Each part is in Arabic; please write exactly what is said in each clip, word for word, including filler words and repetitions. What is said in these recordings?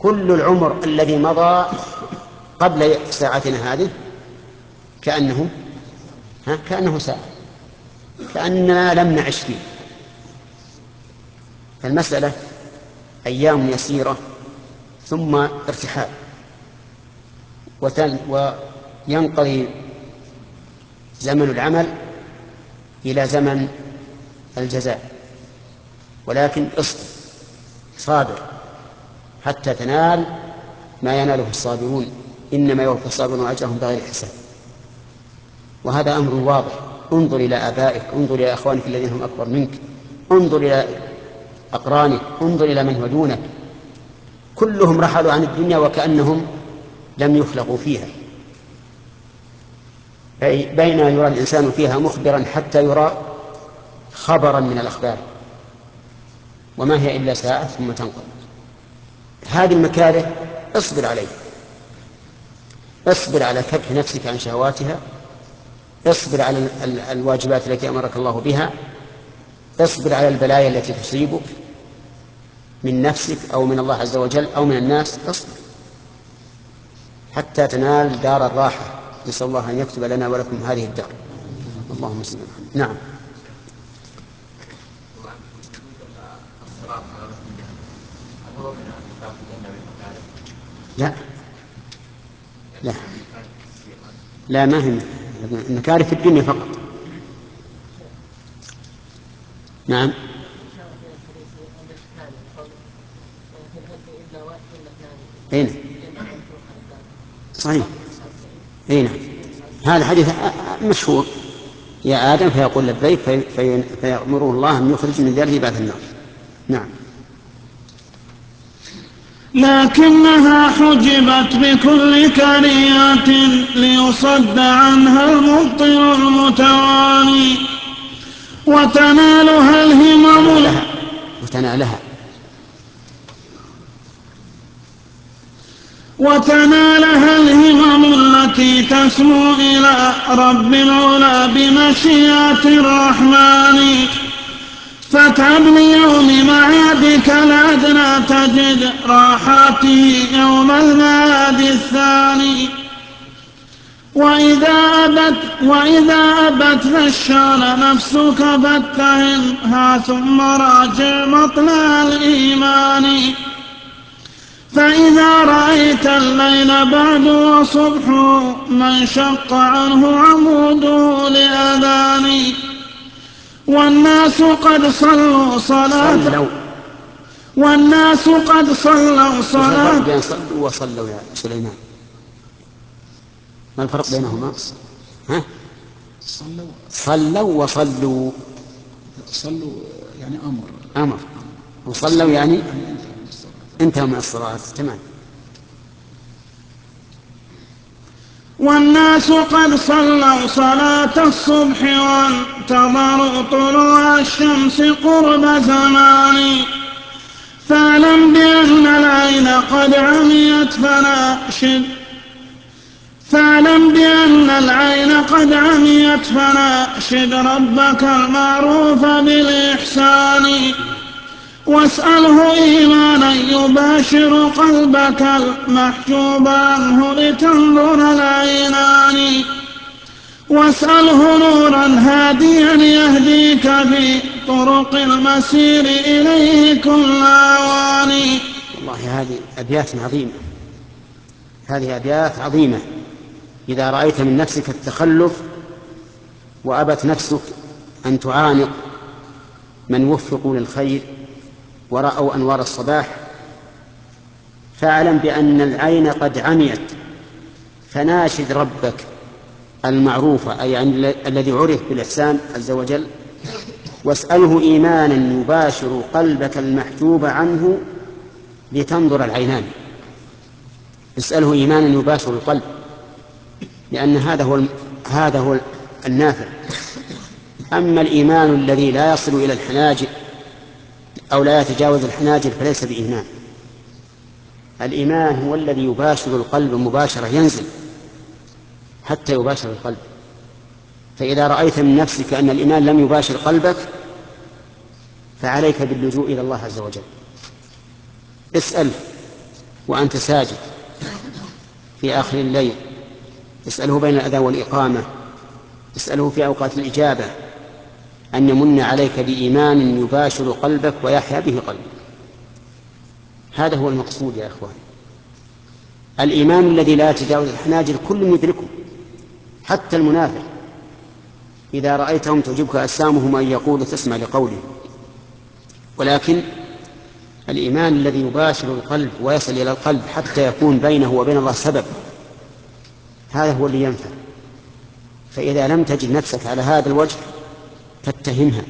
كل العمر الذي مضى قبل ساعتنا هذه كأنه ها كأنه ساعة، كأننا لم نعش فيه. فالمسألة أيام يسيرة ثم ارتحال، وينقضي زمن العمل إلى زمن الجزاء. ولكن اصبر صابر حتى تنال ما يناله الصابرون، إنما يوفى الصابرون أجرهم بغير حساب. وهذا أمر واضح. انظر إلى آبائك، انظر إلى أخوانك الذين هم أكبر منك، انظر إلى أقرانك، انظر إلى من هو دونك، كلهم رحلوا عن الدنيا وكأنهم لم يخلقوا فيها. بين يرى الإنسان فيها مخبرا حتى يرى خبرا من الأخبار، وما هي إلا ساعة ثم تنقضي. هذه المكاره اصبر عليها، اصبر على كبح نفسك عن شهواتها، اصبر على الواجبات التي أمرك الله بها، اصبر على البلايا التي تصيبك من نفسك أو من الله عز وجل أو من الناس، اصبر حتى تنال دار الراحة. نسأل الله أن يكتب لنا ولكم هذه الدار. اللهم صل. نعم. لا لا لا ما هم المكاره في الدنيا فقط. نعم. أين صحيح. أين هذا حديث مشهور: يا آدم فيقول لبيك في في فيأمره الله أن يخرج من ذلك بعد النار. نعم. لكنها حجبت بكل كريات ليصد عنها المبطل المتواني، وتنالها الهمم وتنالها وتنالها الهمم التي تسمو إلى رب العلا بمشيئة الرحمن. فاتعب ليوم معادك الأدنى تجد راحاته يوم المعاد الثاني. وإذا أبت, وإذا أبت نشان نفسك فاتهمها ثم راجع مطلع الإيمان. فإذا رأيت الليل بعد وصبح من شق عنه عموده لأذان، والناس قد صلوا صلاة والناس قد صلوا صلاة بين صلوا وصلوا يا سليمان، ما الفرق بينهما؟ ها؟ صلوا صلوا وصلوا. صلوا يعني أمر أمر، وصلوا يعني انتهوا من الصلاة. تمام. والناس قد صلوا صلاة الصبح وانتظروا طلوع الشمس قرب زمان. فاعلم بأن العين قد عميت فناشد فاعلم بأن العين قد عميت فناشد ربك المعروف بالإحسان. واسأله إيمانا يباشر قلبك المحجوب عنه لتنظر العينان. واسأله نورا هاديا يهديك في طرق المسير إليه كل أوان. والله هذه أبيات عظيمة، هذه أبيات عظيمة. إذا رأيت من نفسك التخلف وأبت نفسك أن تعانق من وفقوا للخير ورأوا أنوار الصباح، فاعلم بأن العين قد عميت فناشد ربك المعروف، أي الذي عرف بالإحسان عز وجل، واسأله إيمانا يباشر قلبك المحجوب عنه لتنظر العينان. اسأله إيمانا يباشر القلب، لأن هذا هو هذا هو النافع. أما الإيمان الذي لا يصل إلى الحناجر أو لا يتجاوز الحناجر فليس بإيمان. الإيمان هو الذي يباشر القلب مباشرة، ينزل حتى يباشر القلب. فإذا رأيت من نفسك أن الإيمان لم يباشر قلبك فعليك باللجوء إلى الله عز وجل. اسأل وأنت ساجد في آخر الليل، اسأله بين الأذان والإقامة، اسأله في أوقات الإجابة أن يمن عليك بإيمان يباشر قلبك ويحيا به قلبك. هذا هو المقصود يا إخوان، الإيمان الذي لا يتجاوز الحناجر كل يدركه، حتى المنافق إذا رأيتهم تعجبك أجسامهم أن يقول تسمع لقولهم، ولكن الإيمان الذي يباشر القلب ويصل إلى القلب حتى يكون بينه وبين الله سبب، هذا هو اللي ينفع. فإذا لم تجد نفسك على هذا الوجه فاتهمها.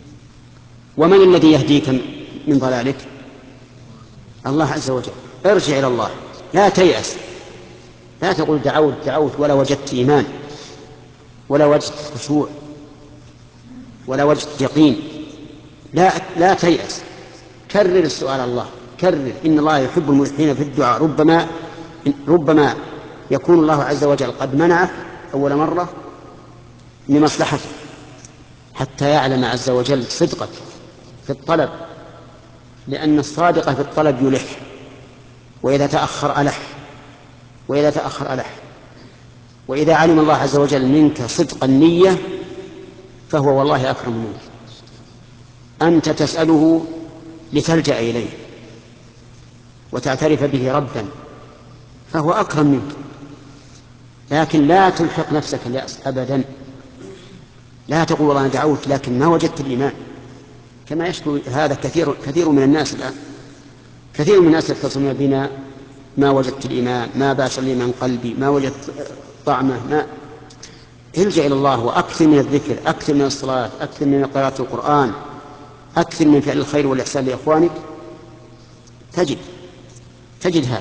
ومن الذي يهديك من ضلالك؟ الله عز وجل. ارجع إلى الله، لا تيأس، لا تقول دعوت دعوت ولا وجدت إيمان ولا وجدت خشوع ولا وجدت يقين. لا لا تيأس، كرر السؤال الله، كرر. إن الله يحب الملحين في الدعاء. ربما ربما يكون الله عز وجل قد منعك أول مرة لمصلحته، حتى يعلم عز وجل صدقك في الطلب، لأن الصادق في الطلب يلح، وإذا تأخر ألح وإذا تأخر ألح. وإذا علم الله عز وجل منك صدق النية فهو والله أكرم منك. أنت تسأله لتلجأ إليه وتعترف به ربا، فهو أكرم منك. لكن لا تلحق نفسك اليأس أبدا، لا تقول والله أنا دعوت لكن ما وجدت الإيمان، كما يشكو هذا كثير كثير من الناس الآن. كثير من الناس يتصلون بنا ما وجدت الإيمان، ما باشر لي من قلبي، ما وجدت طعمه. ما الجأ إلى الله وأكثر من الذكر، أكثر من الصلاة، أكثر من قراءة القرآن، أكثر من فعل الخير والإحسان لإخوانك، تجد تجد هذا.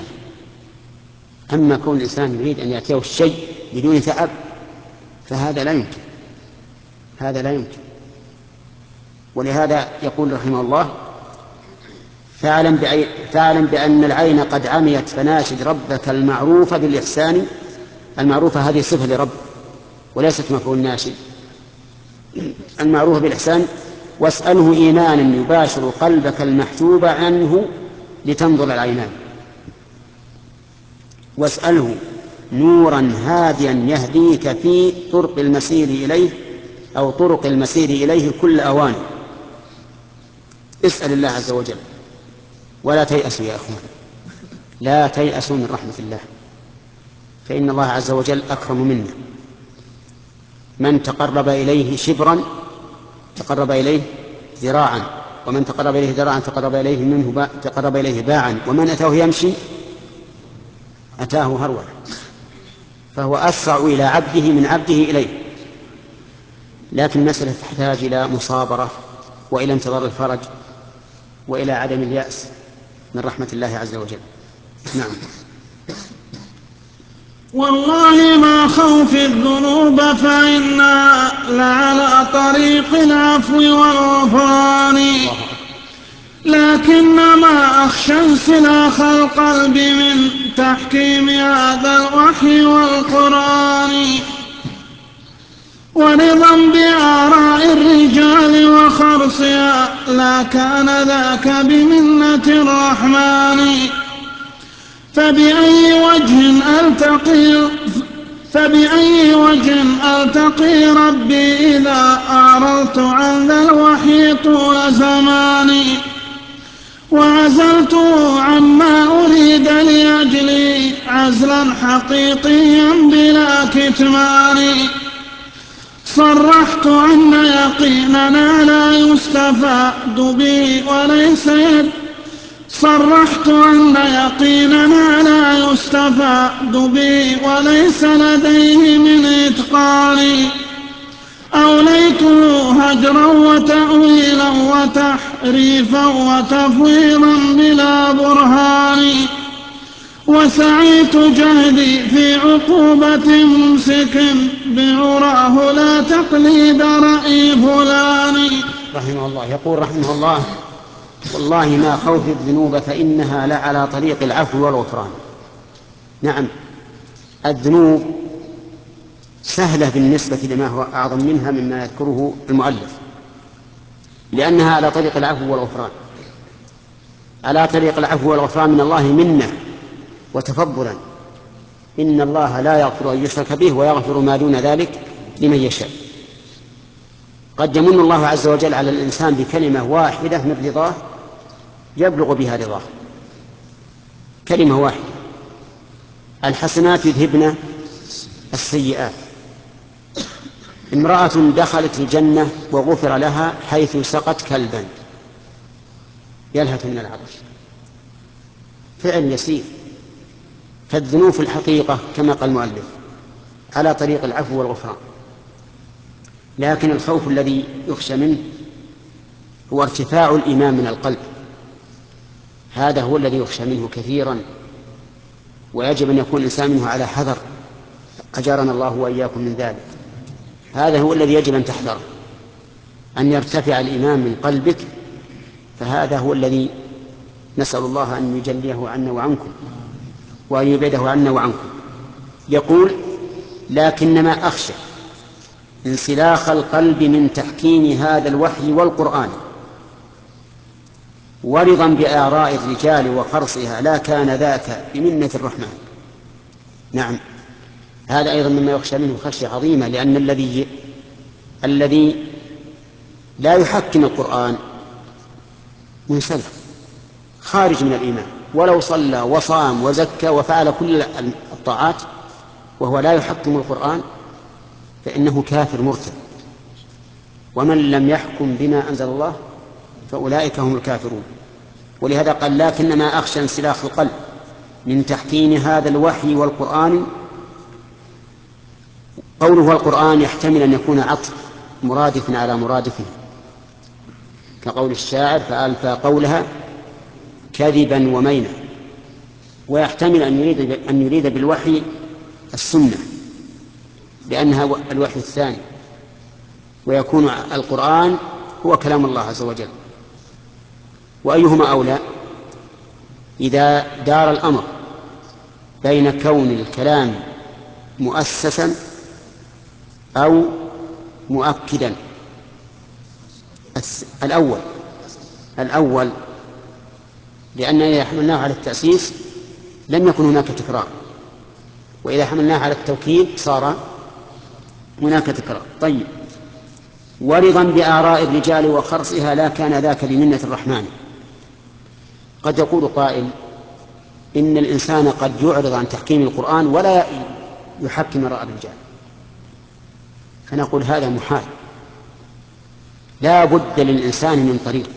أما كون الإنسان يريد أن يأتيه الشيء بدون تعب فهذا لا يمكن، هذا لا يمكن. ولهذا يقول رحمه الله: فاعلم فاعلم بأن العين قد عميت فناشد ربك المعروف بالإحسان. المعروفة هذه صفة لرب وليست مفعول ناشد. المعروف بالإحسان واسأله إيمانا يباشر قلبك المحجوب عنه لتنظر العينان. واسأله نورا هاديا يهديك في طرق المسير إليه أو طرق المسير إليه كل أوان. اسأل الله عز وجل ولا تيأسوا يا أخوان، لا تيأسوا من رحمة الله، فإن الله عز وجل أكرم منا. من تقرب إليه شبرا تقرب إليه ذراعا، ومن تقرب إليه ذراعا تقرب إليه منه با... تقرب إليه باعا، ومن أتاه يمشي أتاه هرولا. فهو أسرع إلى عبده من عبده إليه. لكن المسألة تحتاج إلى مصابرة وإلى انتظار الفرج وإلى عدم اليأس من رحمة الله عز وجل. نعم. والله ما خوف الذنوب فإنا لعلى طريق العفو والغفران، لكنما أخشى انسلاخ القلب من تحكيم هذا الوحي والقرآن، ورضا بآراء الرجال وخرصها لا كان ذاك بمنة الرحمن. فبأي وجه ألتقي فبأي وجه ألتقي ربي إذا أعرضت عن ذا الوحي طول زماني، وعزلته عما أريد لأجلي عزلا حقيقيا بلا كتمان. صرحت أن يقيننا لا يستفاد به وليس يد صرحت أن يقيننا لا يستفاد به وليس لديه من إتقان. أوليته هجرا وتأويلا وتحريفا وتفويضا بلا برهان، وسعيت جهدي في عقوبة ممسك بعراه لا تقليد رأي فلان. رحمه الله يقول رحمه الله: والله ما خوف الذنوب فإنها لعلى طريق العفو والغفران. نعم، الذنوب سهلة بالنسبة لما هو أعظم منها مما يذكره المؤلف، لأنها على طريق العفو والغفران. على طريق العفو والغفران من الله منة وتفضلا. إن الله لا يغفر أن يشرك به ويغفر ما دون ذلك لمن يشاء. قد يمن الله عز وجل على الإنسان بكلمة واحدة من رضاه يبلغ بها رضاه، كلمة واحدة: الحسنات يذهبن السيئات. امرأة دخلت الجنة وغفر لها حيث سقت كلبا يلهث من العطش، فعل يسير. فالذنوب في الحقيقة كما قال المؤلف على طريق العفو والغفران، لكن الخوف الذي يخشى منه هو ارتفاع الإيمان من القلب، هذا هو الذي يخشى منه كثيرا، ويجب أن يكون الإنسان منه على حذر، أجارنا الله وإياكم من ذلك. هذا هو الذي يجب أن تحذره، أن يرتفع الإيمان من قلبك، فهذا هو الذي نسأل الله أن يجليه عنا وعنكم وأن يبعده عنا وعنكم. يقول: لكنما أخشى انسلاخ القلب من تحكيم هذا الوحي والقرآن ورضا بآراء الرجال وخرصها، لا كان ذاك بمنة الرحمن. نعم، هذا أيضا مما يخشى منه خشية عظيمة، لأن الذي الذي لا يحكم القرآن منسلخ خارج من الإيمان، ولو صلى وصام وزكى وفعل كل الطاعات وهو لا يحكم القرآن فإنه كافر مرتد. ومن لم يحكم بما أنزل الله فأولئك هم الكافرون. ولهذا قال: لكنما أخشى انسلاخ القلب من تحكيم هذا الوحي والقرآن. قوله والقرآن يحتمل أن يكون عطف مرادف على مرادفه، كقول الشاعر: فألفى قولها كذبا ومينا. ويحتمل أن يريد, أن يريد بالوحي السنة لأنها الوحي الثاني، ويكون القرآن هو كلام الله عز وجل. وأيهما أولى؟ إذا دار الأمر بين كون الكلام مؤسسا أو مؤكدا. الأول الأول لأن إذا حملناه على التأسيس لم يكن هناك تكرار، وإذا حملناه على التوكيد صار هناك تكرار. طيب: ورضا بآراء الرجال وخرصها، لا كان ذاك بمنة الرحمن. قد يقول قائل: إن الإنسان قد يعرض عن تحكيم القرآن ولا يحكم آراء الرجال. فنقول: هذا محال، لا بد للإنسان من طريق،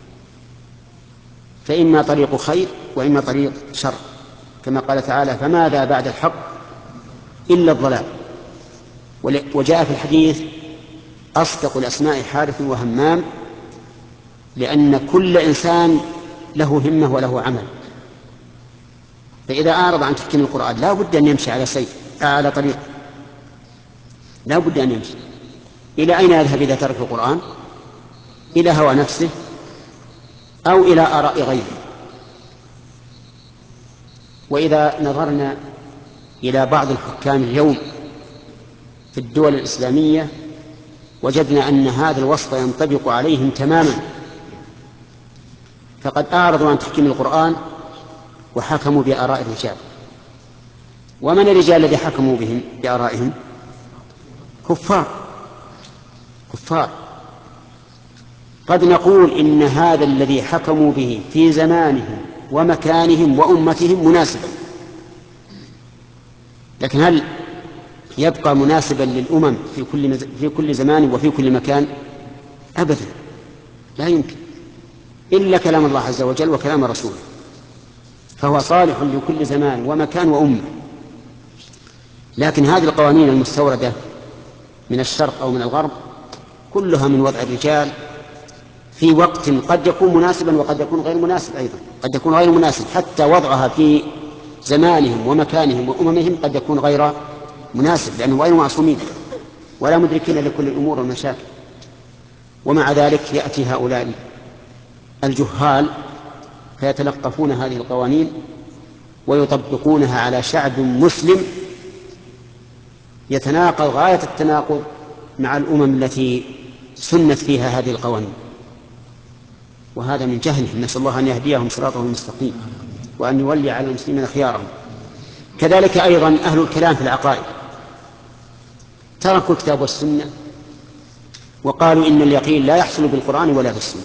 فإما طريق خير وإما طريق شر، كما قال تعالى: فماذا بعد الحق إلا الضلال. وجاء في الحديث: أصدق الأسماء حارث وهمام، لأن كل إنسان له همة وله عمل، فإذا أعرض عن تحكيم القرآن لا بد أن يمشي على سيف على طريق، لا بد أن يمشي. إلى أين يذهب إذا ترك القرآن؟ إلى هوى نفسه أو إلى آراء غيره. وإذا نظرنا إلى بعض الحكام اليوم في الدول الإسلامية وجدنا أن هذا الوصف ينطبق عليهم تماما، فقد أعرضوا عن تحكيم القرآن وحكموا بآراء الرجال. ومن الرجال الذي حكموا بهم بآرائهم؟ كفار كفار قد نقول إن هذا الذي حكموا به في زمانهم ومكانهم وأمتهم مناسبا، لكن هل يبقى مناسبا للأمم في كل في كل زمان وفي كل مكان؟ أبدا، لا يمكن، إلا كلام الله عز وجل وكلام رسوله، فهو صالح لكل زمان ومكان وأمة. لكن هذه القوانين المستوردة من الشرق أو من الغرب كلها من وضع الرجال في وقت قد يكون مناسبا وقد يكون غير مناسب، أيضا قد يكون غير مناسب، حتى وضعها في زمانهم ومكانهم وأممهم قد يكون غير مناسب، لأنهم غير معصومين ولا مدركين لكل الأمور والمشاكل. ومع ذلك يأتي هؤلاء الجهال فيتلقفون هذه القوانين ويطبقونها على شعب مسلم يتناقض غاية التناقض مع الأمم التي سنت فيها هذه القوانين، وهذا من جهلهم. نسأل الله أن يهديهم صراطه المستقيم وأن يولي على المسلمين خيارهم. كذلك أيضا أهل الكلام في العقائد تركوا الكتاب والسنة وقالوا إن اليقين لا يحصل بالقرآن ولا بالسنة.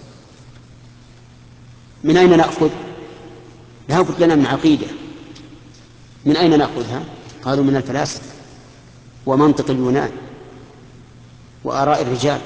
من أين نأخذ؟ لا بد لنا من عقيدة. من أين نأخذها؟ قالوا من الفلاسفة ومنطق اليونان وآراء الرجال.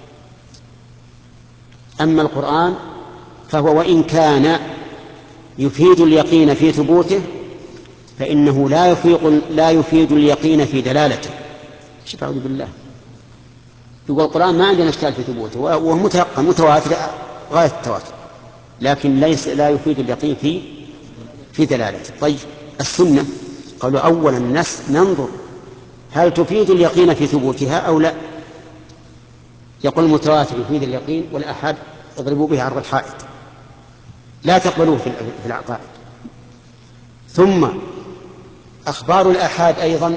أما القرآن فهو وإن كان يفيد اليقين في ثبوته فإنه لا يفيد, لا يفيد اليقين في دلالته. شوف أعوذ بالله، يقول القرآن ما عندنا إشكال في ثبوته وهو متيقن متواتر غاية التواتر، لكن ليس لا يفيد اليقين في في دلالته. طيب السنة قالوا أولا الناس ننظر هل تفيد اليقين في ثبوتها أو لا. يقول المتواتر يفيد اليقين والأحد اضربوا به عرض الحائط، لا تقبلوه في العقائد. ثم أخبار الآحاد أيضا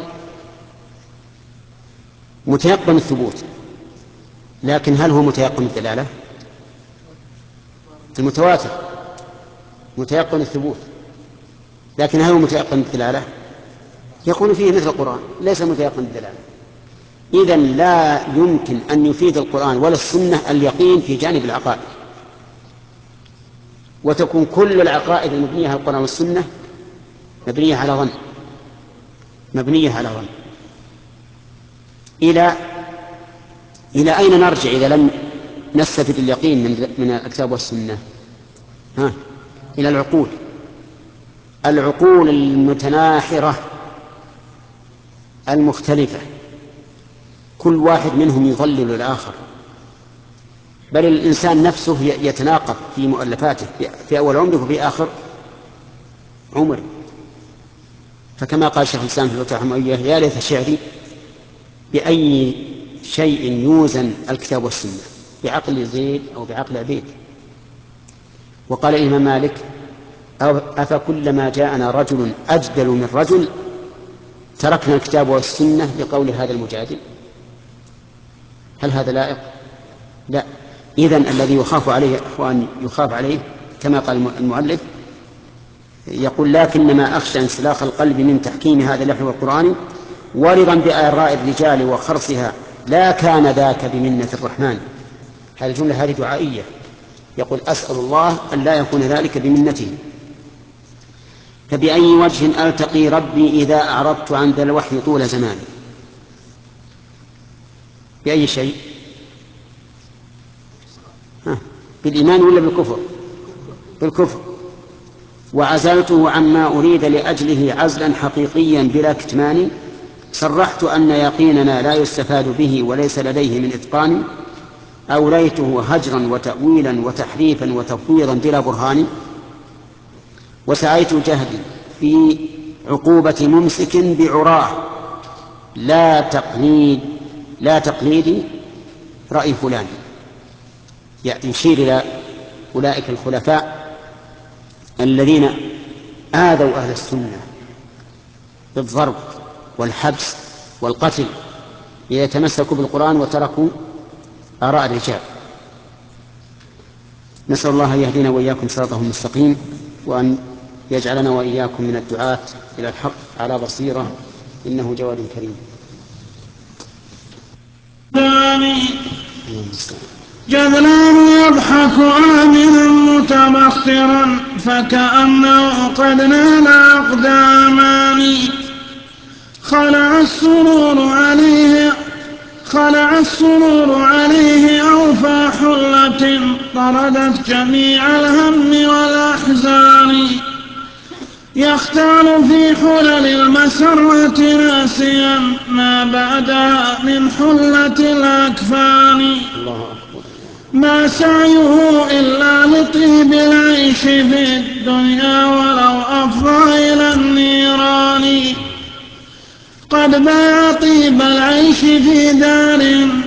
متيقن الثبوت، لكن هل هو متيقن الدلالة؟ المتواتر متيقن الثبوت، لكن هل هو متيقن الدلالة؟ يكون فيه مثل القرآن ليس متيقن الدلالة. إذن لا يمكن أن يفيد القرآن ولا السنة اليقين في جانب العقائد، وتكون كل العقائد المبنية على القرآن والسنة مبنية على ظن مبنية على ظن. إلى إلى أين نرجع إذا لم نستفد اليقين من من الكتاب والسنة؟ ها إلى العقول العقول المتناحرة المختلفة، كل واحد منهم يضلل الآخر، بل الإنسان نفسه يتناقض في مؤلفاته في أول عمره وفي آخر عمره. فكما قال شيخ الإسلام في الفتح المئوية: يا ليت شعري بأي شيء يوزن الكتاب والسنة، بعقل زيد أو بعقل عبيد. وقال الإمام مالك: أفكلما جاءنا رجل أجدل من رجل تركنا الكتاب والسنة لقول هذا المجادل؟ هل هذا لائق؟ لا. إذن الذي يخاف عليه أخوان يخاف عليه كما قال المؤلف، يقول: لكنما أخشى انسلاخ القلب من تحكيم هذا اللحن والقرآن ورضا بآراء الرجال وخرصها، لا كان ذاك بمنة الرحمن. هذه الجملة هذه دعائية، يقول: أسأل الله أن لا يكون ذلك بمنته. فبأي وجه ألتقي ربي إذا أعرضت عن ذا الوحي طول زماني؟ بأي شيء؟ ها. بالإيمان ولا بالكفر؟ بالكفر. وعزلته عما أريد لأجله عزلا حقيقيا بلا كتمان، صرحت أن يقيننا لا يستفاد به وليس لديه من إتقان، أوليته هجرا وتأويلا وتحريفا وتفويضا بلا برهان، وسعيت جهدي في عقوبة ممسك بعراه، لا تقليد لا تقليدي رأي فلان. يعني يشير إلى أولئك الخلفاء الذين آذوا أهل السنة بالضرب والحبس والقتل ليتمسكوا بالقرآن وتركوا آراء الرجال. نسأل الله أن يهدينا وإياكم صراطه المستقيم، وأن يجعلنا وإياكم من الدعاة إلى الحق على بصيرة، إنه جواد كريم. جذلان يضحك آمنا متبخترا فكأنه قد نال أقدامان، خلع السرور عليه خلع السرور عليه أوفى حلة طردت جميع الهم والأحزان، يختال في حلل المسرة ناسيا ما بعدها من حلة الأكفان، ما سعيه إلا لطيب العيش في الدنيا ولو أفضى إلى النيران، قد باع طيب العيش في دار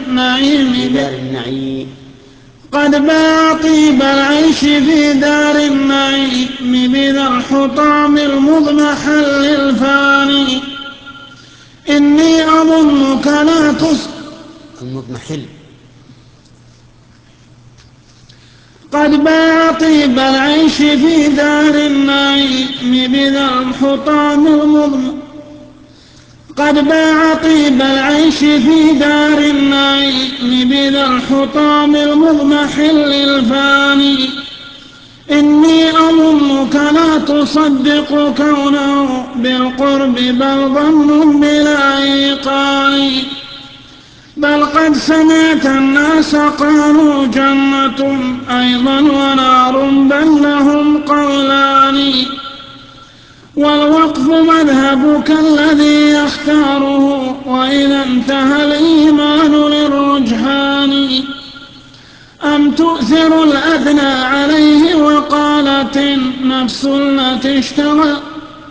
النعيم قد باع طيب العيش في دار النعيم بذا الحطام المضمحل الفاني، إني أظنك لا تص المضمحل قد باع طيب العيش في دار النعيم بذا الحطام المضمى قد باع طيب العيش في دار النعيم بذا الحطام المضمحل الفاني. إني أظنك لا تصدق كونه بالقرب بل ظن بلا إيقان، بل قد سمعت الناس قالوا جنة أيضا ونار بل لهم قولان. والوقف مذهبك الذي يختاره وإذا انتهى الإيمان للرجحان. أم تؤثر الأدنى عليه وقالت النفس التي اشتغل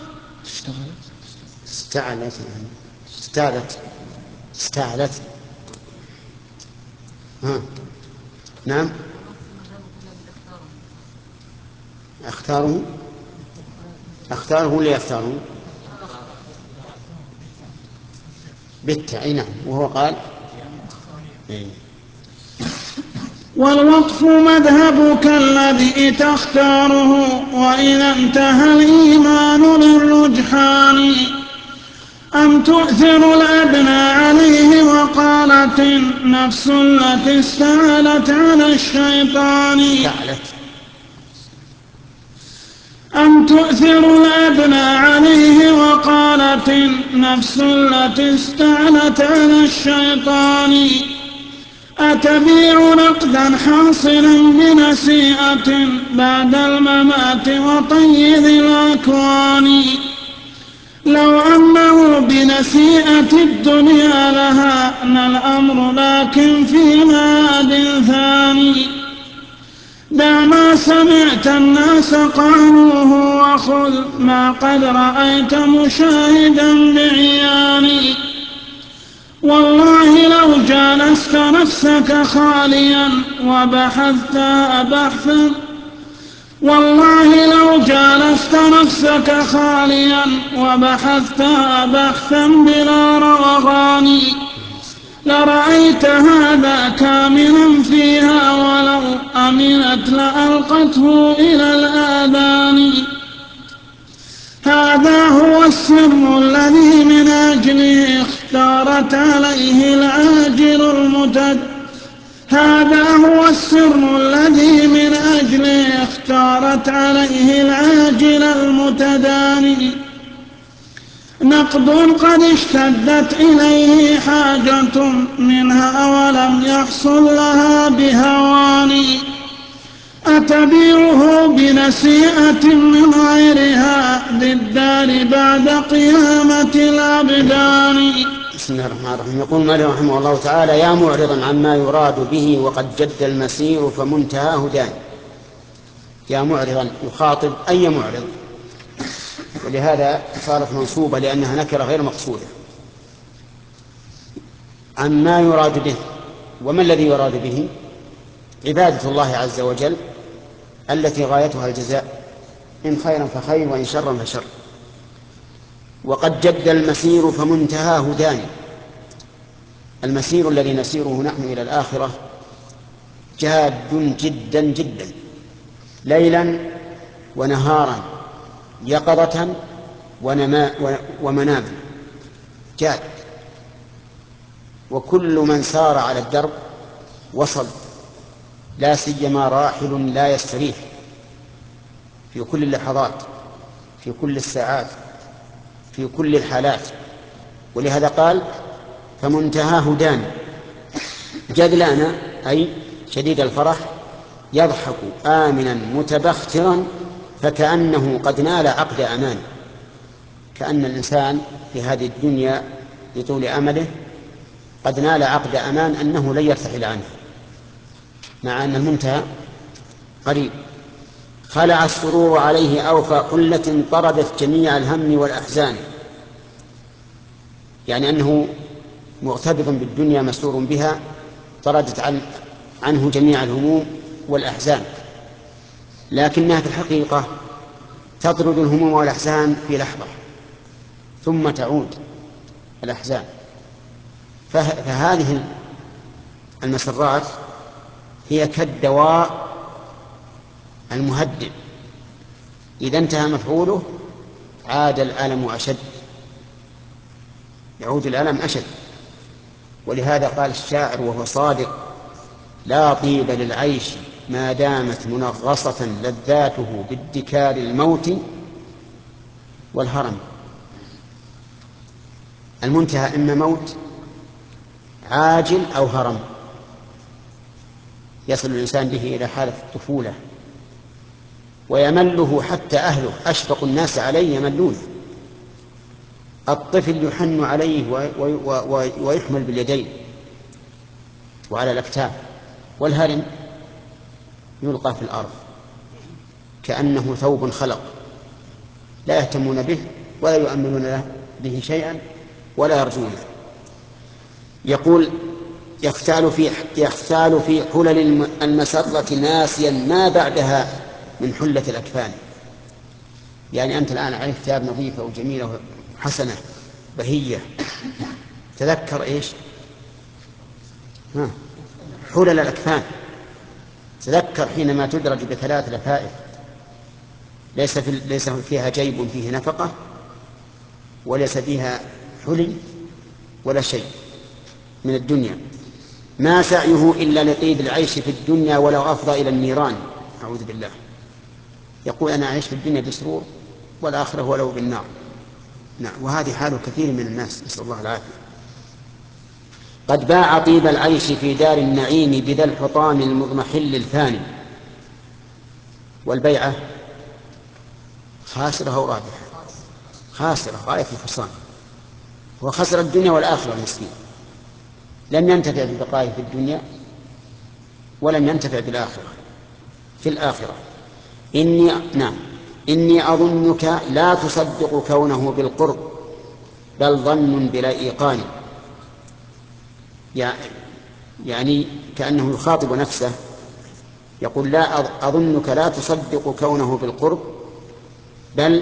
استعلت استعلت استعلت ها. نعم اختاره اختاره اللي يختاره بالتعي. نعم وهو قال إيه. والوقف مذهبك الذي تختاره وإذا انتهى الإيمان للرجحان. أم تؤثر الأدنى عليه وقالت النفس التي استعلت على الشيطان. أم تؤثر الأدنى عليه وقالت النفس التي استعلت على الشيطان. أتبيع نقدا حاصلا بنسيئة بعد الممات وطيب الأكوان. لو أنه بنسيئة الدنيا لهان الأمر لكن في ماد ثاني. دع ما سمعت الناس قالوه وخذ ما قد رأيت مشاهدا بعياني. والله لو جالست نفسك خاليا وبحثتها بحثا والله لو جالست نفسك خاليا وبحثتها بحثا بلا روغان لرأيت هذا كاملا فيها ولو أمنت لألقته إلى الآذان. هذا هو السر الذي من أجله اختارت عليه العاجل المتد هذا هو السر الذي من أجله اختارت عليه العاجل المتداني. نقد قد اشتدت إليه حاجة منها ولم يحصل لها بهوان. أتبيعه بنسيئة من غيرها للدار بعد قيامة الأبدان. بسم الله الرحمن الرحيم. يقول مالك رحمه الله تعالى: يا معرضا عما يراد به وقد جد المسير فمنتهاه دان. يا معرضا يخاطب أي معرض، ولهذا صارت منصوبة لأنها نكرة غير مقصودة. عما يراد به، وما الذي يراد به؟ عبادة الله عز وجل التي غايتها الجزاء، إن خيرا فخير وإن شرا فشر. وقد جد المسير فمنتهاه دان. المسير الذي نسيره نحن إلى الآخرة جاد جدا جدا، ليلا ونهارا، يقظة ومناما، جاد. وكل من سار على الدرب وصل، لا سيما راحل لا يستريح في كل اللحظات، في كل الساعات، في كل الحالات. ولهذا قال فمنتهاه دان. جدلان أي شديد الفرح، يضحك آمنا متبخترا فكأنه قد نال عقد أمان. كأن الإنسان في هذه الدنيا لطول أمله قد نال عقد أمان أنه لن يرتحل عنه، مع أن المنتهى قريب. خلع السرور عليه أوفى قلة طردت جميع الهم والأحزان، يعني أنه مغتبط بالدنيا مسرور بها، طردت عن عنه جميع الهموم والأحزان. لكنها في الحقيقة تطرد الهموم والأحزان في لحظة ثم تعود الأحزان. فهذه المسرات هي كالدواء المهدئ، إذا انتهى مفعوله عاد الألم أشد، يعود الألم أشد. ولهذا قال الشاعر وهو صادق: لا طيب للعيش ما دامت منغصة لذاته بادكار الموت والهرم. المنتهى إما موت عاجل أو هرم، يصل الإنسان به إلى حالة الطفولة ويمله حتى أهله، أشفق الناس عليه يملون. الطفل يحن عليه ويحمل باليدين وعلى الأكتاف، والهرم يلقى في الأرض كأنه ثوب خلق، لا يهتمون به ولا يؤمنون له به شيئا ولا يرجونه. يقول: يختال في يختال في حلل المسرة ناسيا ما بعدها من حلة الأكفان. يعني أنت الآن عليك ثياب نظيفة وجميلة وحسنة بهية، تذكر إيش؟ ها حلل الأكفان. تذكر حينما تدرج بثلاث لفائف ليس, في ليس فيها جيب فيه نفقة، وليس فيها حلي ولا شيء من الدنيا، ما سعيه إلا لقيد العيش في الدنيا ولو أفضى إلى النيران. أعوذ بالله. يقول: أنا أعيش في الدنيا بسرور والآخرة ولو بالنار. نعم، وهذه حال كثير من الناس، نسأل الله العافية. قد باع طيب العيش في دار النعيم بذا الحطام المضمحل الفاني. والبيعة خاسرة أو رابحة؟ خاسرة غاية الخسران، وخسر الدنيا والآخرة المسكين، لم ينتفع ببقائه في الدنيا ولم ينتفع بالآخرة في الآخرة. إني نعم إني أظنك لا تصدق كونه بالقرب بل ظن بلا إيقان. يعني كأنه يخاطب نفسه، يقول: لا أظنك لا تصدق كونه بالقرب بل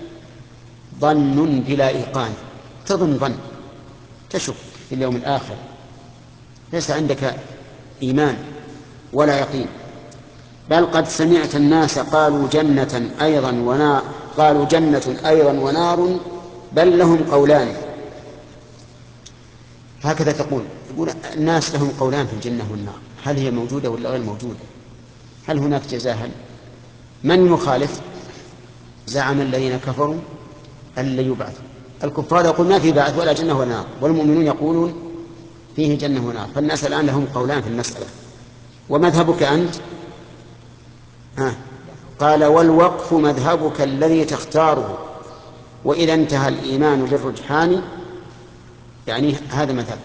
ظن بلا إيقان. تظن ظن، تشك في اليوم الآخر، ليس عندك إيمان ولا يقين. بل قد سمعت الناس قالوا جنة أيضا ونار قالوا جنة أيضا ونار بل لهم قولان. هكذا تقول يقول الناس لهم قولان في الجنة والنار، هل هي موجودة ولا غير موجودة؟ هل هناك جزاء؟ من يخالف؟ زعم الذين كفروا أن لا يبعث. الكفار يقول ما في بعث ولا جنة ولا نار، والمؤمنون يقولون فيه جنة ونار. فالناس الآن لهم قولان في المسألة. ومذهبك أنت؟ ها. قال: والوقف مذهبك الذي تختاره، وإذا انتهى الإيمان للرجحان. يعني هذا مذهبك،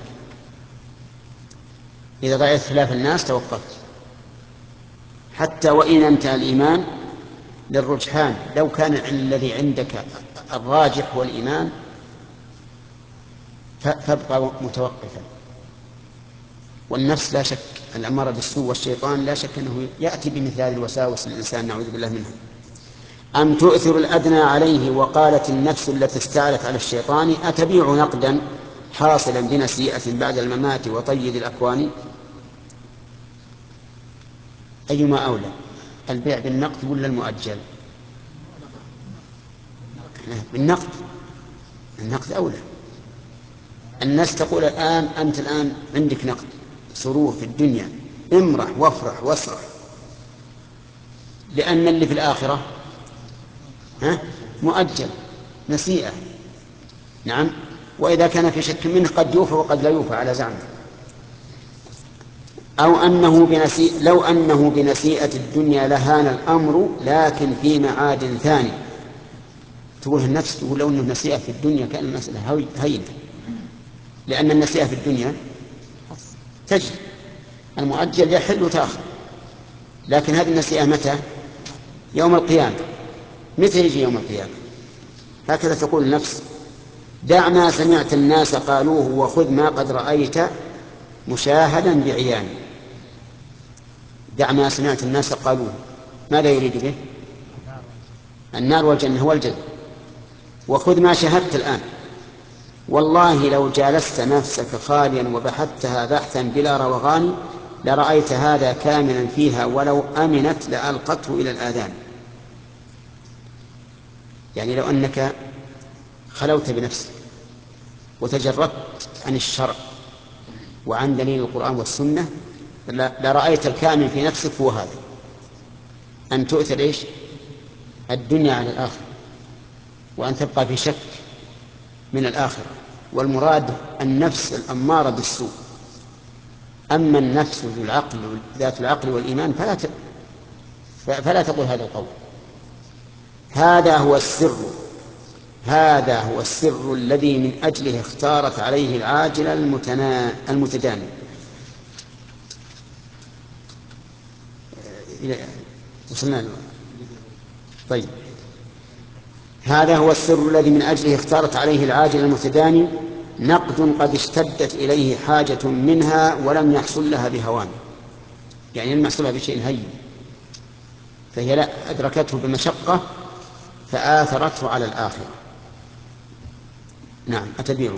إذا رأيت خلاف الناس توقفت، حتى وإن انتهى الإيمان للرجحان. لو كان الذي عندك الراجح والإيمان فابقى متوقفا. والنفس لا شك الأمارة بالسوء والشيطان لا شك أنه يأتي بمثل هذه الوساوس للإنسان، نعوذ بالله منها. أم تؤثر الأدنى عليه، وقالت النفس التي استعلت على الشيطان: أتبيع نقدا حاصلا بنسيئة بعد الممات وطيد الأكوان. أيما أولى، البيع بالنقد ولا المؤجل؟ بالنقد، النقد أولى. الناس تقول الآن أنت الآن عندك نقد سرور في الدنيا، امرح وافرح واسرح، لأن اللي في الآخرة ها مؤجل نسيئة. نعم، وإذا كان في شك منه قد يوفى وقد لا يوفى على زعمه. أو أنه بنسيئة لو أنه بنسيئة الدنيا لهان الأمر لكن في معاد ثاني. تقول النفس تقول لو أنه نسيئة في الدنيا كان المسألة هينة، لأن النسيئة في الدنيا تجري، المؤجل يحل وتأخر. لكن هذه النسيئة متى؟ يوم القيامة. متى يجي يوم القيامة؟ هكذا تقول النفس: دع ما سمعت الناس قالوه وخذ ما قد رأيت مشاهدا بعيان. دع ما سمعت الناس قالوه، ماذا يريد به؟ النار والجنة والجنة. وخذ ما شاهدت الآن. والله لو جالست نفسك خاليا وبحثتها بحثا بلا روغان لرأيت هذا كاملا فيها ولو أمنت لألقته إلى الآذان. يعني لو أنك خلوت بنفسك وتجردت عن الشرع وعن دليل القرآن والسنة لرأيت الكامل في نفسك هو هذا، أن تؤثر إيش؟ الدنيا على الآخرة، وأن تبقى في شك من الآخرة. والمراد النفس الأمارة بالسوء. أما النفس ذو العقل ذات العقل والإيمان فلا ت... فلا تقول هذا القول. هذا هو السر، هذا هو السر الذي من أجله اختارت عليه العاجل المتنا... المتداني. وصلنا. طيب، هذا هو السر الذي من أجله اختارت عليه العاجل المتداني نقد قد اشتدت إليه حاجة منها ولم يحصل لها بهوان، يعني لم يحصل لها بشيء هين، فهي لا أدركته بمشقة فآثرته على الآخرة. نعم. أتبيعه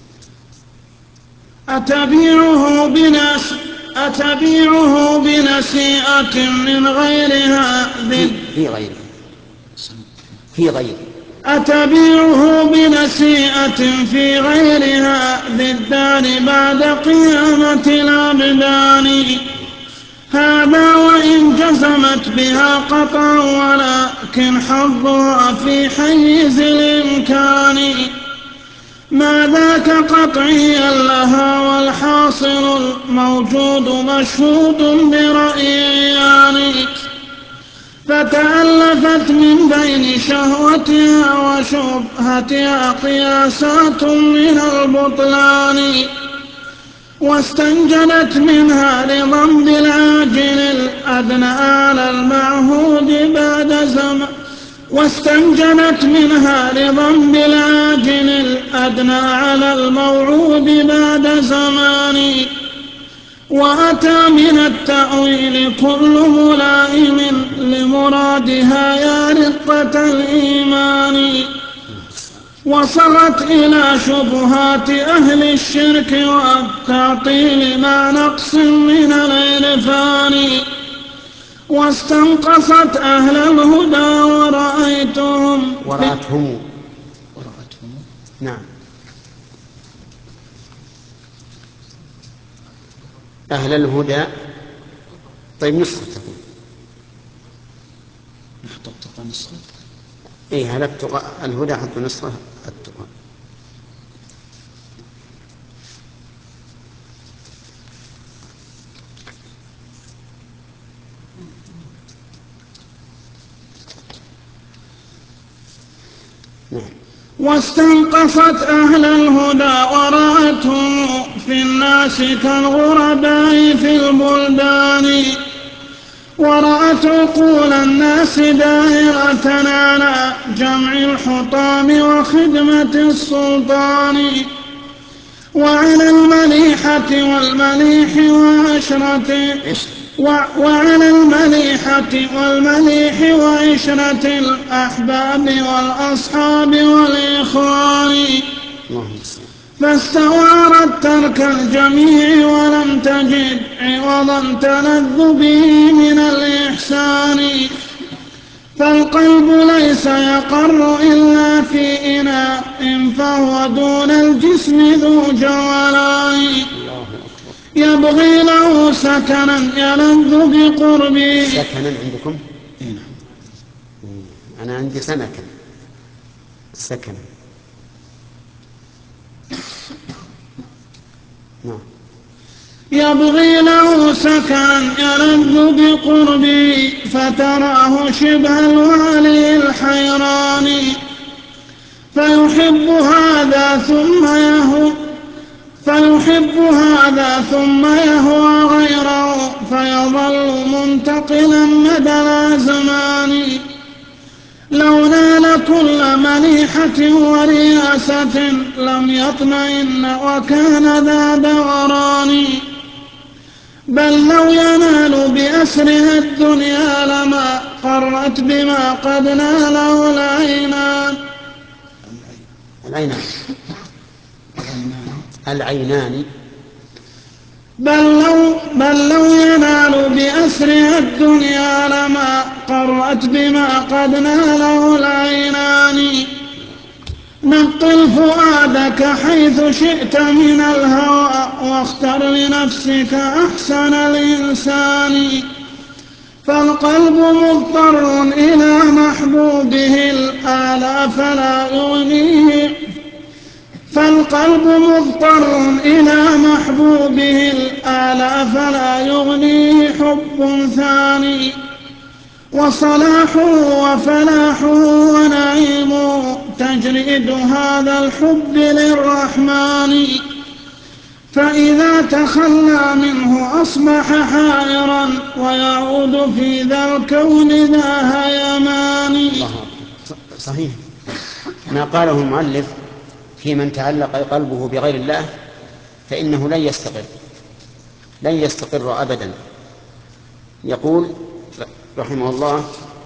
أتبيعه بنس أتبيعه بنسيئة من غيرها في, في غيره في غيره أتبيعه بنسيئة في غيرها بالدار بعد قيامة الأبدان. هذا وإن جزمت بها قطعا ولكن حظها في حيز الإمكان. ما ذاك قطعيا لها والحاصل الموجود مشهود برأيان. فتألفت من بين شهوتها وشبهتها قياسات من البطلان. واستنجدت منها لضم العاجل الأدنى على المعهود بعد زمان واستنجدت منها لضم العاجل الأدنى على الموعود بعد زمان. وأتى من التأويل كل ملائم لمرادها يا رقة الإيمان. وصغت إلى شبهات أهل الشرك والتعطيل مع نقص من العرفان. واستنقصت أهل الهدى ورأيتهم ورأتهم ورأتهم نعم. أهل الهدى. طيب نسخة تقول نحط التقى نسخة. إيه هل التقى الهدى حط نسخة التقى. نعم. واستنقصت أهل الهدى ورأتهم في الناس كالغرباء في البلدان. ورأت عقول الناس دائرة على جمع الحطام وخدمة السلطان. وعلى المليحة والمليح وعشرة وعلى المليحة والمليح وعشرة الأحباب والأصحاب والإخوان. فاستوارت ترك الجميع ولم تجد عوضا تلذ به من الإحسان. فالقلب ليس يقر إلا في إناء فهو دون الجسم ذو جولان. يبغي له سكنا يلذ بقربه. سكنا عندكم؟ نعم. أنا عندي سمكا سكنا. نعم. يبغي له سكنا يلذ بقربه فتراه شبه الوالي الحيران. فيحب هذا ثم يهوى فيحب هذا ثم يهوى غيره فيظل منتقلا مدى زمان. لو نال كل مليحة ورياسة لم يطمئن وكان ذا دوران. بل لو ينال بأسرها الدنيا لما قرت بما قد ناله العينان. العينان العينان بل لو بل لو ينال بأسرها الدنيا لما قرت بما قد ناله العينان. نقل فؤادك حيث شئت من الهوى واختر لنفسك أحسن الإنسان. فالقلب مضطر إلى محبوبه الآلى فلا يغنيه فالقلب مضطر إلى محبوبه الآلى فلا يغنيه حب ثاني. وصلاحه وفلاحه ونعيمه تجريد هذا الحب للرحمن. فإذا تخلى منه أصبح حائرا ويعود في ذا الكون ذا هيمان. صحيح ما قاله المؤلف في من تعلق قلبه بغير الله فإنه لن يستقر لن يستقر أبدا. يقول رحمه الله: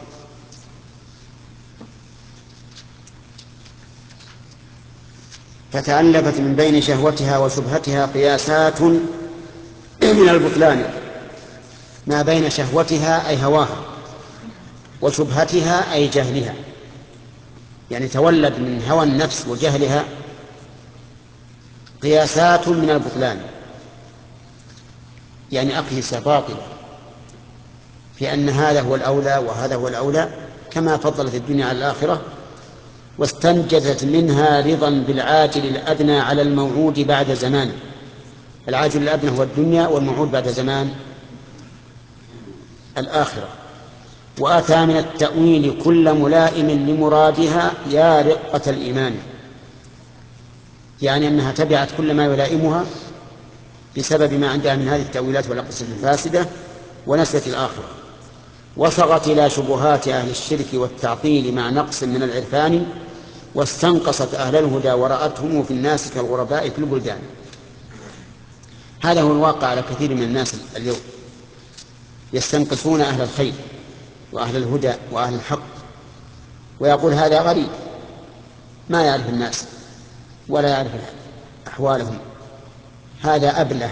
فتألفت من بين شهوتها وشبهتها قياسات من البطلان. ما بين شهوتها أي هواها وشبهتها أي جهلها، يعني تولد من هوى النفس وجهلها قياسات من البطلان، يعني أقيسة باطلة في أن هذا هو الأولى وهذا هو الأولى، كما فضلت الدنيا على الآخرة، واستنجدت منها رضا بالعاجل الأدنى على الموعود بعد زمان. العاجل الأدنى هو الدنيا، والموعود بعد زمان الآخرة. وأتى من التأويل كل ملائم لمرادها يا رقة الإيمان، يعني أنها تبعت كل ما يلائمها بسبب ما عندها من هذه التأويلات والأقصى الفاسدة ونسيت الآخرة. وصغت إلى شبهات أهل الشرك والتعطيل مع نقص من العرفان، واستنقصت أهل الهدى ورأتهم في الناس كالغرباء في البلدان. هذا هو الواقع على كثير من الناس اليوم، يستنقصون أهل الخير وأهل الهدى وأهل الحق، ويقول هذا غريب ما يعرف الناس ولا يعرف أحوالهم، هذا أبله،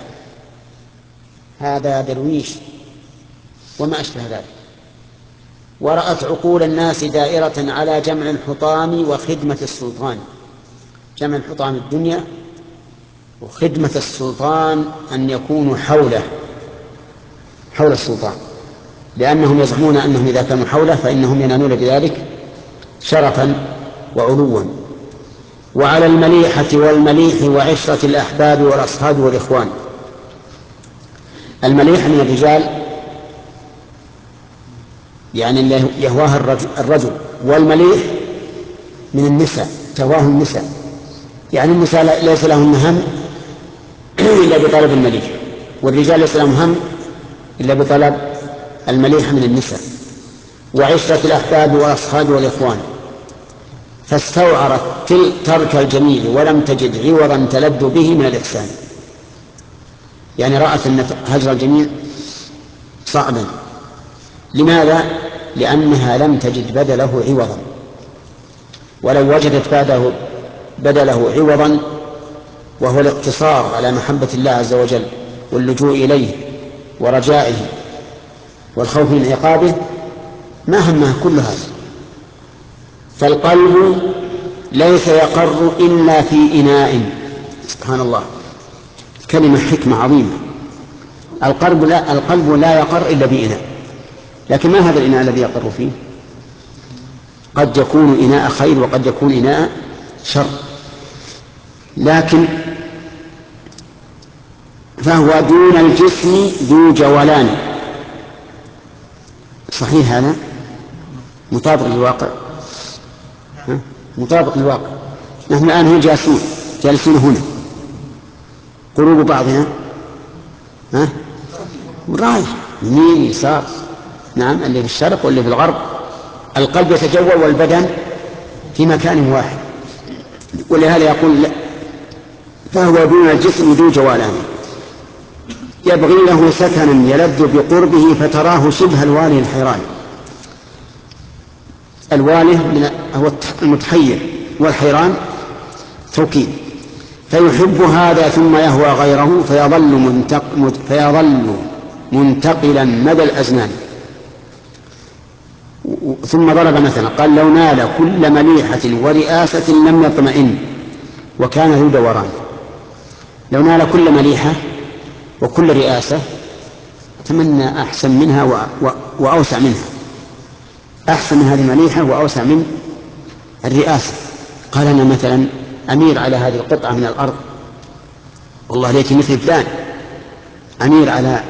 هذا درويش، وما أشبه ذلك. ورأت عقول الناس دائرة على جمع الحطام وخدمة السلطان. جمع الحطام الدنيا، وخدمة السلطان أن يكونوا حوله حول السلطان، لأنهم يزعمون أنهم إذا كانوا حوله فإنهم ينالون بذلك شرفا وعلوا. وعلى المليحة والمليح وعشرة الأحباب والأصحاب والإخوان. المليح من الرجال يعني يهواها الرجل، والمليح من النساء تهواه النساء، يعني النساء ليس لهم هم إلا بطلب المليح، والرجال ليس لهم هم إلا بطلب المليح من النساء. وعشرة الأحباب والأصحاب والإخوان، فاستوعرت ترك الجميل ولم تجد عوضا تلد به من الإحسان، يعني رأت أن هجر الجميع صعبا. لماذا؟ لأنها لم تجد بدله عوضا، ولو وجدت بعده بدله عوضا وهو الاقتصار على محبة الله عز وجل واللجوء إليه ورجائه والخوف من عقابه ما همها كل هذا. فالقلب ليس يقر إلا في إناء. سبحان الله، كلمة حكمة عظيمة. القلب لا, القلب لا يقر إلا بإناء، لكن ما هذا الإناء الذي يقر فيه؟ قد يكون إناء خير وقد يكون إناء شر، لكن فهو دون الجسم ذو جولان. صحيح هذا؟ مطابق للواقع؟ ها؟ مطابق للواقع. نحن الآن هنا جالسون جالسون هنا، قلوب بعضنا ها رايح يمين يسار، نعم، اللي في الشرق واللي في الغرب. القلب يتجول والبدن في مكان واحد، ولهذا يقول لا، فهو دون الجسم ذو جولان يبغي له سكنا يلذ بقربه فتراه شبه الواله الحيران. الواله من هو المتحير، والحيران توكيد. فيحب هذا ثم يهوى غيره فيظل, منتق... فيظل منتقلا مدى الأزمان. ثم ضرب مثلا قال لو نال كل مليحة ورئاسة لم يطمئن وكان ذو دوران. لو نال كل مليحة وكل رئاسة تمنى أحسن منها و... و... وأوسع منها، أحسن من هذه المليحة وأوسع من الرئاسة. قال أنا مثلا أمير على هذه القطعة من الأرض، والله ليتي مثل فلان أمير على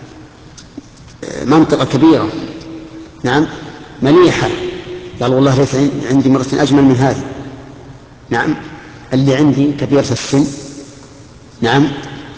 منطقة كبيرة، نعم مليحة، قال والله ليس عندي مرة أجمل من هذه، نعم اللي عندي كبيرة السن، نعم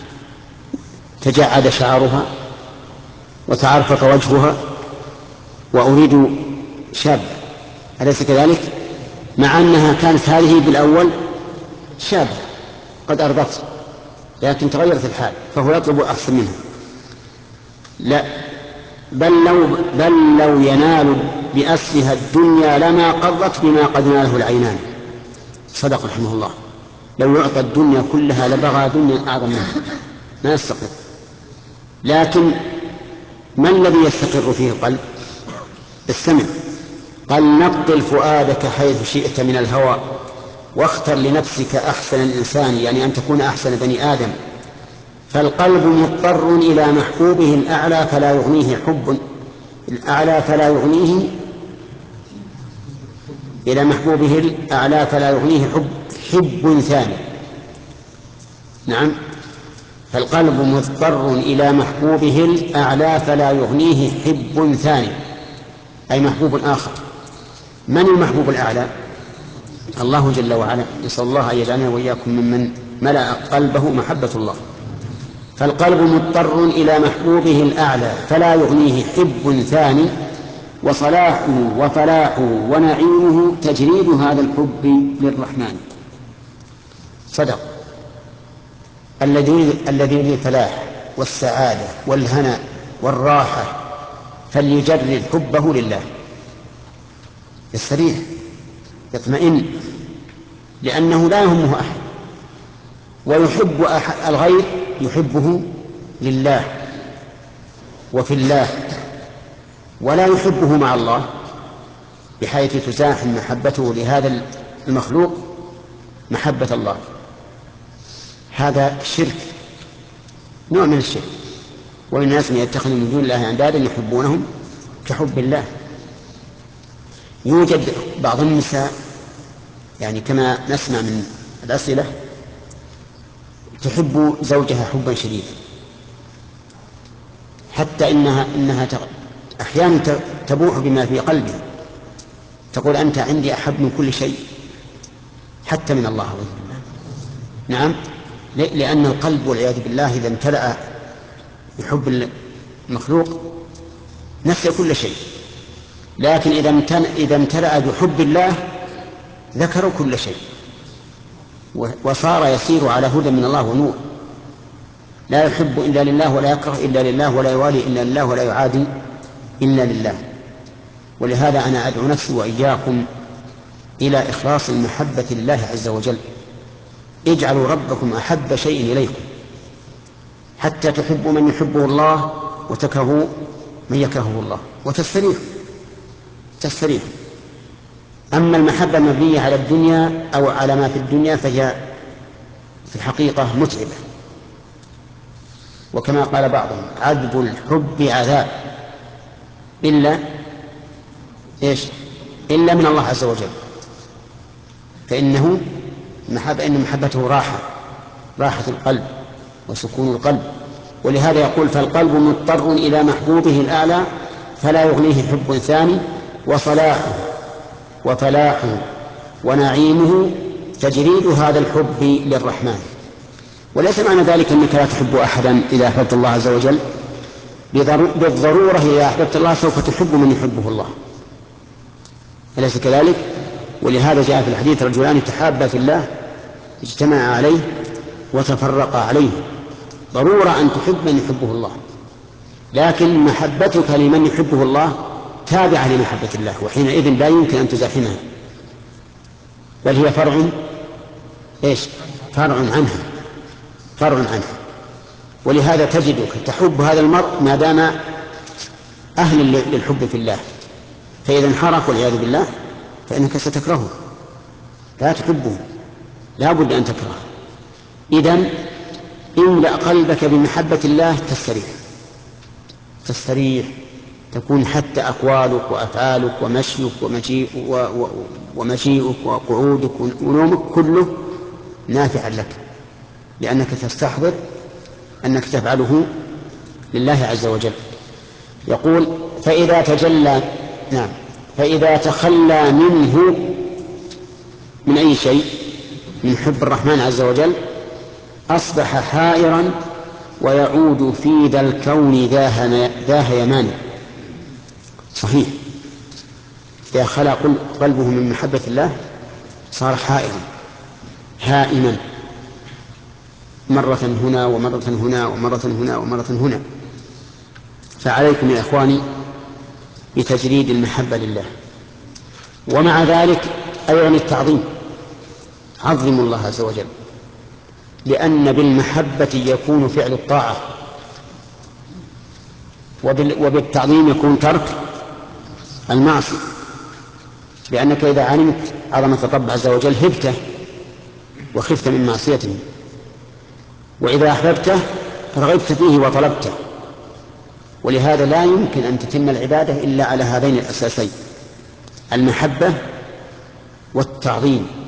تجعد شعرها وتعرفق وجهها وأريد شاب، أليس كذلك؟ مع أنها كانت هذه بالأول شاب قد أرضت لكن تغيرت الحال فهو يطلب أحسن منها. لا بل لو, بل لو ينال بأسرها الدنيا لما قضت بما قد ناله العينان. صدق رحمه الله، لو يعطى الدنيا كلها لبغى دنيا أعظم منها ما يستقر. لكن ما الذي يستقر فيه القلب؟ استمع، قال نقل فؤادك حيث شئت من الهوى واختر لنفسك أحسن الإنسان، يعني أن تكون أحسن بني آدم. فالقلب مضطر إلى محبوبه الأعلى فلا يغنيه حب الأعلى فلا يغنيه إلى محبوبه الأعلى فلا يغنيه حب حب ثاني. نعم، فالقلب مضطر إلى محبوبه الأعلى فلا يغنيه حب ثاني، أي محبوب آخر. من المحبوب الأعلى؟ الله جل وعلا. نسأل الله أن يجعلنا وإياكم ممن ملأ قلبه محبة الله. فالقلب مضطر إلى محبوبه الأعلى فلا يغنيه حب ثاني، وصلاحه وفلاحه ونعيمه تجريد هذا الحب للرحمن. صدق. الذي يريد الفلاح والسعادة والهنا والراحة فليجرد حبه لله، يستريح يطمئن، لأنه لا يهمه أحد، ويحب الغير يحبه لله وفي الله، ولا يحبه مع الله بحيث تزاحم محبته لهذا المخلوق محبة الله. هذا شرك، نوع من الشرك. والناس من يتخذون من دون الله أندادا يحبونهم كحب الله. يوجد بعض النساء يعني كما نسمع من الأسئلة تحب زوجها حبا شديدا، حتى إنها, إنها أحيانا تبوح بما في قلبها، تقول أنت عندي أحب من كل شيء حتى من الله. نعم، لأن القلب والعياذ بالله إذا امتلأ بحب المخلوق نسي كل شيء، لكن إذا امتلأ بحب الله ذكروا كل شيء، وصار يسير على هدى من الله ونور، لا يحب إلا لله ولا يكره إلا لله ولا يوالي إلا لله ولا يعادي إلا لله. ولهذا أنا أدعو نفسي وإياكم إلى إخلاص المحبة لله عز وجل. اجعلوا ربكم أحب شيء إليكم حتى تحبوا من يحبه الله وتكرهوا من يكرهه الله وتستريح تستريح. أما المحبة المبنية على الدنيا أو على ما في الدنيا فهي في الحقيقة متعبة، وكما قال بعضهم عذب الحب عذاب إلا إيش إلا من الله عز وجل، فإنه محبة إن محبته راحة راحة القلب وسكون القلب. ولهذا يقول فالقلب مضطر إلى محبوبه الأعلى فلا يغنيه حب ثاني، وصلاحه وفلاحه ونعيمه تجريد هذا الحب للرحمن. وليس معنى ذلك أنك لا تحب أحدا إذا أحببت الله عز وجل، بالضرورة إذا أحببت الله سوف تحب من يحبه الله، أليس كذلك؟ ولهذا جاء في الحديث رجلان تحابا في الله اجتمعا عليه وتفرقا عليه. ضرورة أن تحب من يحبه الله، لكن محبتك لمن يحبه الله تابعة لمحبة الله، وحينئذ لا يمكن أن تزاحمها، بل هي فرع إيش فرع عنها فرع عنها ولهذا تجدك تحب هذا المرء ما دام أهلا للحب في الله، فإذا انحرف والعياذ بالله فإنك ستكرهه، لا تحبه، لا بد أن تكرهه. إذن املأ قلبك بمحبة الله تستريح تستريح تكون حتى أقوالك وأفعالك ومشيك ومجيئك وقعودك ونومك كله نافعا لك، لأنك تستحضر أنك تفعله لله عز وجل. يقول فإذا تجلى نعم فإذا تخلى منه من أي شيء من حب الرحمن عز وجل أصبح حائرا ويعود في ذا الكون ذا هيمان. صحيح، إذا خلى قلبه من محبة الله صار حائرا هائما، مرة هنا ومرة هنا ومرة هنا ومرة هنا. فعليكم يا إخواني بتجريد المحبة لله، ومع ذلك أيضا التعظيم. عظموا الله عز وجل، لأن بالمحبة يكون فعل الطاعة، وبالتعظيم يكون ترك المعصية، لأنك إذا علمت عظمة الرب عز وجل هبته وخفت من معصيته، وإذا أحببته رغبت فيه وطلبته. ولهذا لا يمكن أن تتم العبادة إلا على هذين الأساسين، المحبة والتعظيم.